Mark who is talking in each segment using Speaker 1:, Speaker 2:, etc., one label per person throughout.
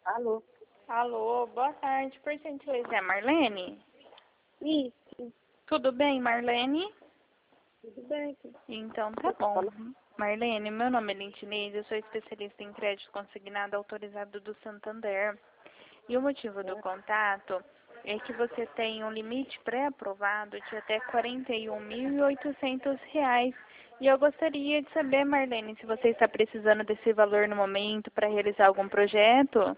Speaker 1: Alô?
Speaker 2: Alô, boa tarde. Por gentileza, é a Marlene?
Speaker 1: Isso,
Speaker 2: Tudo bem, Marlene?
Speaker 1: tudo bem.
Speaker 2: Então tá bom. Marlene, meu nome é Lindineide, eu sou especialista em crédito consignado autorizado do Santander. E o motivo do contato é que você tem um limite pré-aprovado de até R$ 41.800. E eu gostaria de saber, Marlene, se você está precisando desse valor no momento para realizar algum projeto.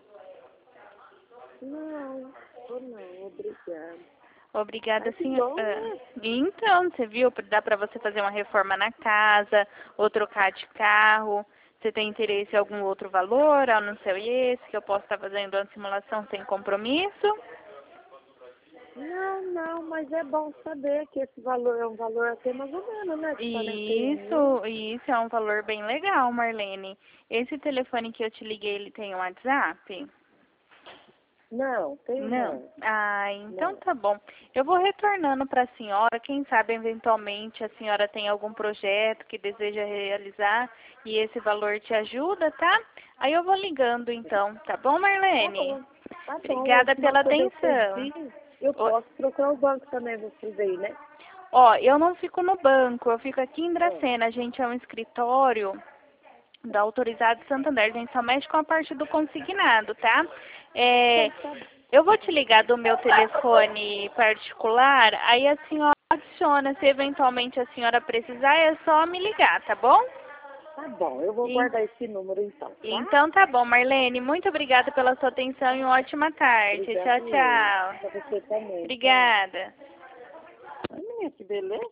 Speaker 1: Não, obrigada.
Speaker 2: Obrigada,
Speaker 1: Ai, que bom,
Speaker 2: senhora.
Speaker 1: né?
Speaker 2: Então, você viu, dá para você fazer uma reforma na casa, ou trocar de carro. Você tem interesse em algum outro valor, a não ser esse, que eu posso estar fazendo uma simulação sem compromisso?
Speaker 1: Não, mas é bom saber que esse valor é um valor até mais ou menos, né? De 41 mil.
Speaker 2: Isso é um valor bem legal, Marlene. Esse telefone que eu te liguei, ele tem um WhatsApp?
Speaker 1: Não, tem
Speaker 2: Não?
Speaker 1: não.
Speaker 2: Ah, então
Speaker 1: Não.
Speaker 2: tá bom. Eu vou retornando para a senhora. Quem sabe, eventualmente, a senhora tem algum projeto que deseja realizar e esse valor te ajuda, tá? Aí eu vou ligando, então. Tá bom,
Speaker 1: Tá
Speaker 2: Marlene?
Speaker 1: bom, tá bom. Ou
Speaker 2: Obrigada
Speaker 1: se não
Speaker 2: pela
Speaker 1: puder ser
Speaker 2: atenção.
Speaker 1: assim, eu
Speaker 2: Ô,
Speaker 1: posso procurar o banco também, vocês aí, né?
Speaker 2: Ó, eu não fico no banco, eu fico aqui em
Speaker 1: Ah,
Speaker 2: Dracena. A gente é um escritório da Autorizado Santander. A gente só mexe com a parte do consignado, tá?
Speaker 1: então tá bom.
Speaker 2: Eu vou te ligar do meu telefone particular, aí a senhora adiciona, se eventualmente a senhora precisar, é só me ligar, tá bom?
Speaker 1: Tá bom, eu vou
Speaker 2: E-
Speaker 1: guardar esse número então, tá?
Speaker 2: Então tá bom, Marlene, muito obrigada pela sua atenção e uma ótima tarde.
Speaker 1: Obrigado
Speaker 2: Tchau,
Speaker 1: eu.
Speaker 2: tchau.
Speaker 1: Pra você também, tchau.
Speaker 2: Obrigada.
Speaker 1: Ai, menina, que beleza.